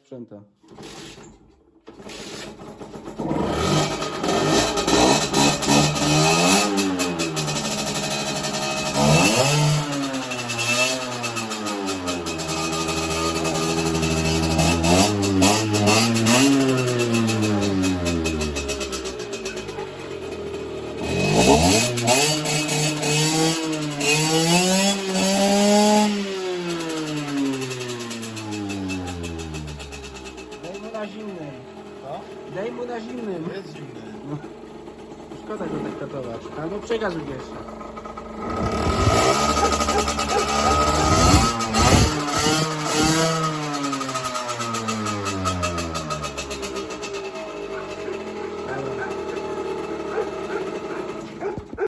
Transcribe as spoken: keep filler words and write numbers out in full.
sprzęta. Daj mu na zimnym. Co? Daj mu na zimnym. Jest zimny. No. Szkoda go tak katować. Albo przekaż jeszcze.